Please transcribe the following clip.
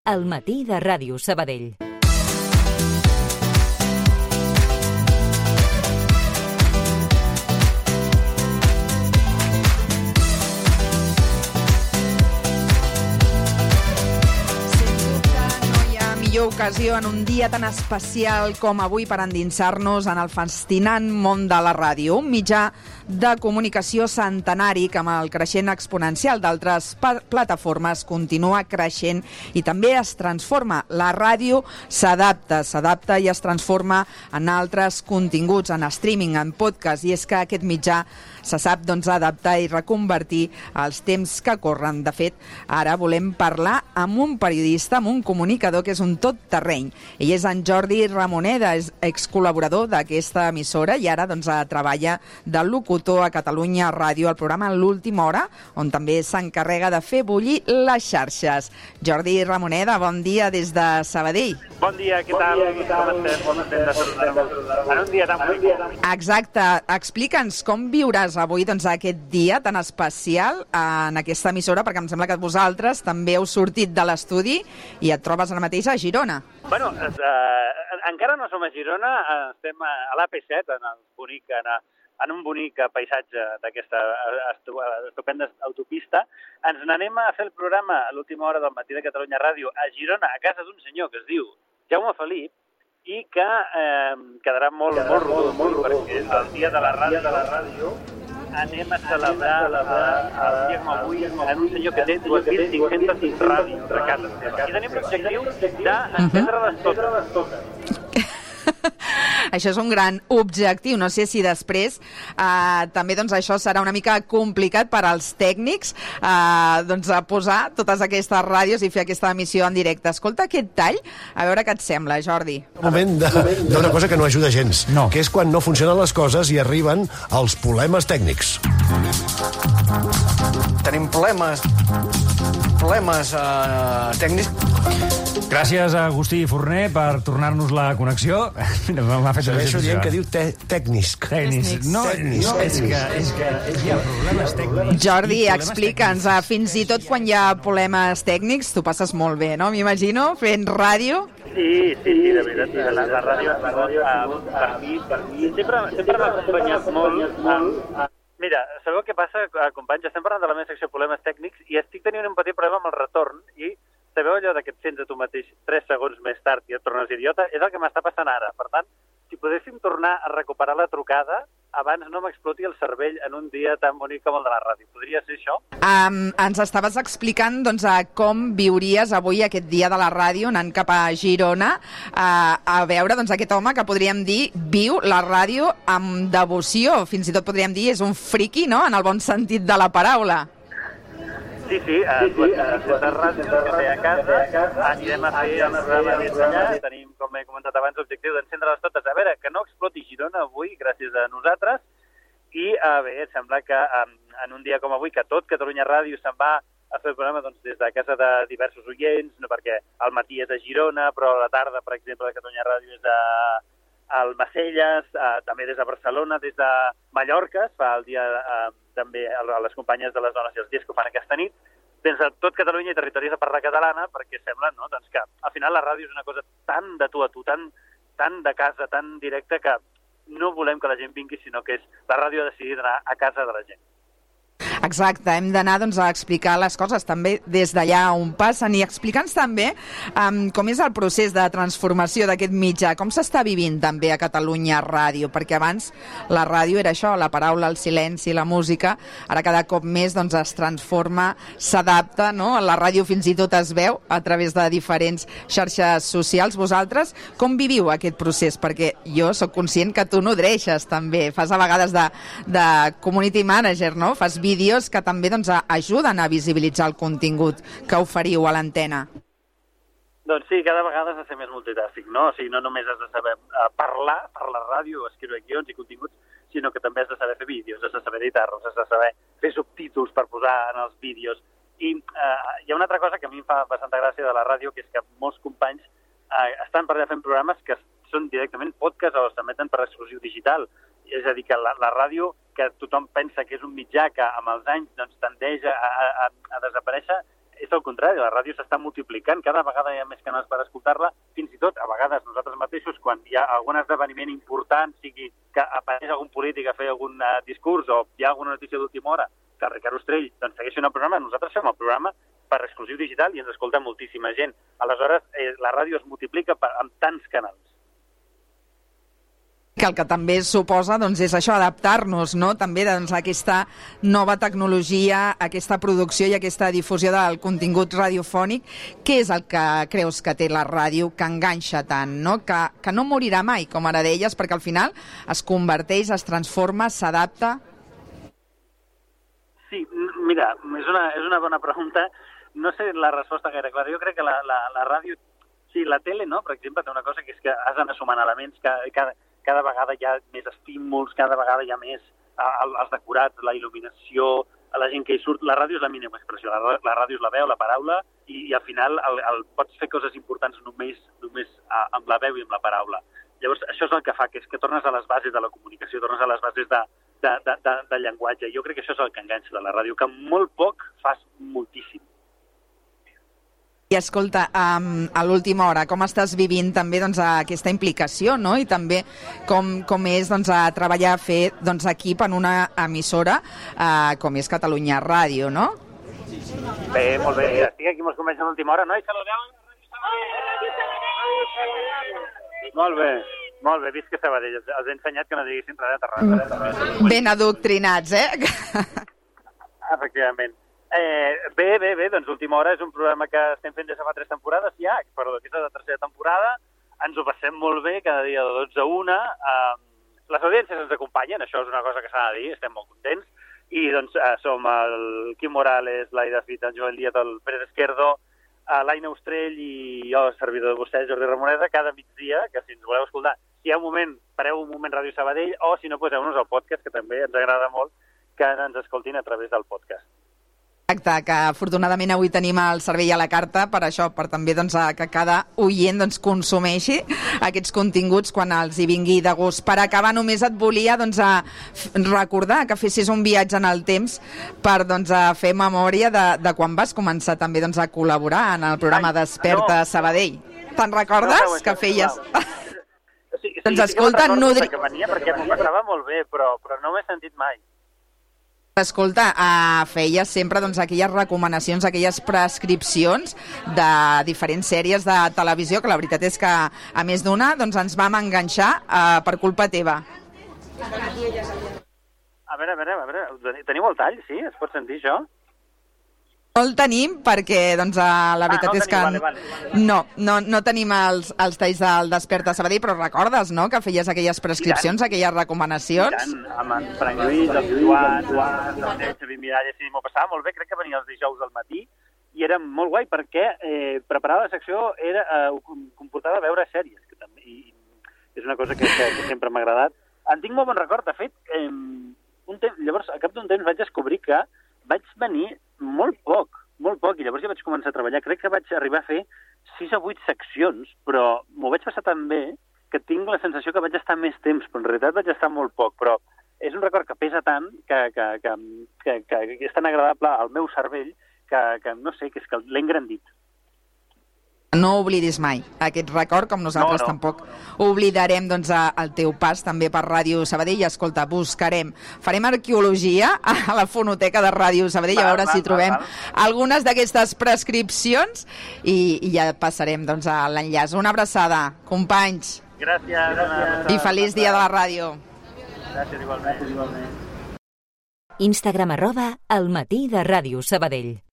El matí de Ràdio Sabadell. Ocasió en un dia tan especial com avui per endinsar-nos en el fascinant món de la ràdio, un mitjà de comunicació centenari que amb el creixent exponencial d'altres plataformes continua creixent i també es transforma. La ràdio s'adapta i es transforma en altres continguts, en streaming, en podcast, i és que aquest mitjà se sap adaptar i reconvertir als temps que corren. De fet, ara volem parlar amb un periodista, amb un comunicador que és un tot terreny. Ell és en Jordi Ramoneda, és excol·laborador d'aquesta emissora i ara treballa de locutor a Catalunya Ràdio, al programa L'Última Hora, on també s'encarrega de fer bullir les xarxes. Jordi Ramoneda, bon dia des de Sabadell. Bon dia, què tal? Com estem de saludar-vos en un dia tan bonic? Exacte. Explica'ns com viuràs avui aquest dia tan especial en aquesta emissora, perquè em sembla que vosaltres també heu sortit de l'estudi i et trobes ara mateix a Girona. Bueno, encara no som a Girona, estem a l'AP7, en un bonic paisatge d'aquesta estupenda autopista. Ens n'anem a fer el programa a l'última hora del matí de Catalunya Ràdio a Girona, a casa d'un senyor que es diu Jaume Felip, i que quedarà molt rodó, perquè el dia de la ràdio anem a celebrar el dia com avui en un senyor que té 2.500 ràdios a casa seva. I tenim l'objectiu d'encendre-les totes. Això és un gran objectiu. No sé si després també això serà una mica complicat per als tècnics a posar totes aquestes ràdios i fer aquesta emissió en directe. Escolta aquest tall, a veure què et sembla, Jordi. Un moment d'una cosa que no ajuda gens, que és quan no funcionen les coses i arriben els problemes tècnics. Tenim problemes tècnics. Gràcies a Agustí Forner per tornar-nos la connexió. M'ha fet Segueixo dient que diu tècnics. No, és que hi ha problemes tècnics. Jordi, explica'ns, fins i tot quan hi ha problemes tècnics, tu passes molt bé, no? M'imagino, fent ràdio. Sí, de veritat, la ràdio per mi sempre m'ha acompanyat molt. Mira, sabeu què passa, companys? Estem parlant de la meva secció de problemes tècnics i estic tenint un petit problema amb el retorn i sabeu allò que et sents a tu mateix 3 segons més tard i et tornes idiota? És el que m'està passant ara. Per tant, si podéssim tornar a recuperar la trucada, abans no m'exploti el cervell en un dia tan bonic com el de la ràdio. Podria ser això? Ens estaves explicant com viuries avui aquest dia de la ràdio anant cap a Girona a veure aquest home que podríem dir viu la ràdio amb devoció. Fins i tot podríem dir és un friqui, no?, en el bon sentit de la paraula. Sí, la ràdio que té a casa, anirem a fer el programa des d'allà, tenim, com he comentat abans, l'objectiu d'encendre-les totes. A veure, que no exploti Girona avui, gràcies a nosaltres, i bé, sembla que en un dia com avui, que tot Catalunya Ràdio se'n va a fer el programa des de casa de diversos oients, no perquè al matí és a Girona, però a la tarda, per exemple, de Catalunya Ràdio és a Almacelles, també des de Barcelona, des de Mallorca, es fa el dia també a les companyes de les dones i els dies que ho fan aquesta nit, des de tot Catalunya i territoris de parla catalana, perquè sembla que al final la ràdio és una cosa tan de tu a tu, tan de casa, tan directa, que no volem que la gent vingui, sinó que és la ràdio ha decidit anar a casa de la gent. Exacte, hem d'anar a explicar les coses també des d'allà on passen i explicant també com és el procés de transformació d'aquest mitjà, com s'està vivint també a Catalunya Ràdio, perquè abans la ràdio era això, la paraula, el silenci, la música, ara cada cop més es transforma, s'adapta, no? La ràdio fins i tot es veu a través de diferents xarxes socials. Vosaltres com viviu aquest procés? Perquè jo sóc conscient que tu nodreixes també, fas a vegades de community manager, no? Fas vídeos que també ajuden a visibilitzar el contingut que oferiu a l'antena. Doncs sí, cada vegada has de ser més multitasking, no? O sigui, no només has de saber parlar per la ràdio, escriure guions i continguts, sinó que també has de saber fer vídeos, has de saber editar-los, has de saber fer subtítols per posar en els vídeos. I hi ha una altra cosa que a mi em fa bastanta gràcia de la ràdio, que és que molts companys estan per allà fent programes que són directament podcast o s'emeten per exclusiu digital. És a dir, que la ràdio, que tothom pensa que és un mitjà que amb els anys tendeix a desaparèixer, és el contrari, la ràdio s'està multiplicant, cada vegada hi ha més canals per escoltar-la, fins i tot a vegades nosaltres mateixos, quan hi ha algun esdeveniment important, sigui que apareix algun polític a fer algun discurs o hi ha alguna notícia d'última hora, que Ricard Ostrell doncs, segueixi un programa, nosaltres fem el programa per exclusiu digital i ens escolta moltíssima gent. Aleshores, la ràdio es multiplica amb tants canals. Que el que també suposa doncs, és això, adaptar-nos, no? També doncs, a aquesta nova tecnologia, aquesta producció i aquesta difusió del contingut radiofònic. Què és el que creus que té la ràdio que enganxa tant, no? Que no morirà mai, com ara deies, perquè al final es converteix, es transforma, s'adapta? Sí, mira, és una bona pregunta. No sé la resposta gaire clara. Jo crec que la ràdio... Sí, la tele, no? Per exemple, té una cosa que és que has d'anar sumant elements, cada vegada hi ha més estímuls, cada vegada hi ha més els decorats, la il·luminació, la gent que hi surt. La ràdio és la mínima expressió, la ràdio és la veu, la paraula, i al final pots fer coses importants només amb la veu i amb la paraula. Llavors, això és el que fa, que és que tornes a les bases de la comunicació, tornes a les bases de llenguatge. Jo crec que això és el que enganxa de la ràdio, que amb molt poc fas moltíssim. I escolta, a l'última hora, com estàs vivint també doncs, aquesta implicació, no? I també com és doncs, a treballar, a fer doncs, equip en una emissora com és Catalunya Ràdio, no? Bé, molt bé. Estic aquí, mos comença a l'última hora, no? I saludeu. Molt bé, visca Sabadell. Els he ensenyat que no diguessin res de res. Ben adoctrinats, Efectivament. Bé, doncs Última Hora és un programa que estem fent des de fa 3 temporades ja, perdó, aquesta és la tercera temporada, ens ho passem molt bé, cada dia de 12 a 1, les audiències ens acompanyen, això és una cosa que s'ha de dir, estem molt contents, i doncs som el Quim Morales, l'Aida Fita, el Joel Díaz, el Pérez Esquerdo, l'Aina Ostrell i jo, servidor de vostès, Jordi Ramoneda, cada migdia, que si ens voleu escoltar, si hi ha un moment, pareu un moment Ràdio Sabadell, o si no, poseu-nos al podcast, que també ens agrada molt que ens escoltin a través del podcast. Exacte, que afortunadament avui tenim el servei a la carta per això, per també doncs, que cada oient doncs, consumeixi aquests continguts quan els hi vingui de gust. Per acabar, només et volia doncs, recordar que fessis un viatge en el temps per doncs, fer memòria de quan vas començar també doncs, a col·laborar en el programa Desperta Sabadell. Te'n recordes que feies? Sí, doncs escolta, que venia perquè m'ho passava molt bé, però no m'he sentit mai. Escolta, feies sempre doncs, aquelles recomanacions, aquelles prescripcions de diferents sèries de televisió, que la veritat és que a més d'una doncs, ens vam enganxar per culpa teva. A veure, teniu el tall, sí? Es pot sentir això? No el tenim perquè doncs, la veritat és que no tenim els talls del Desperta Sabadell, però recordes, no?, que feies aquelles prescripcions, aquelles recomanacions? I tant, amb en Frank Lluís, el Joan, el Xavi Miralles, sí, m'ho passava molt bé, crec que venia els dijous al matí, i era molt guai perquè preparar la secció comportava veure sèries, que també és una cosa que sempre m'ha agradat. En tinc molt bon record, de fet, llavors, a cap d'un temps vaig descobrir que vaig venir molt poc, i llavors ja vaig començar a treballar. Crec que vaig arribar a fer 6 o 8 seccions, però m'ho vaig passar tan bé que tinc la sensació que vaig estar més temps, però en realitat vaig estar molt poc. Però és un record que pesa tant, que és tan agradable al meu cervell, que no sé, que és que l'he engrandit. No oblidis mai aquest record, com nosaltres tampoc oblidarem doncs, el teu pas també per Ràdio Sabadell. Escolta, farem arqueologia a la fonoteca de Ràdio Sabadell a veure si trobem algunes d'aquestes prescripcions i ja passarem doncs, a l'enllaç. Una abraçada, companys. Gràcies. I feliç dia de la ràdio. Gràcies, igualment. Instagram @elmatí de Ràdio Sabadell.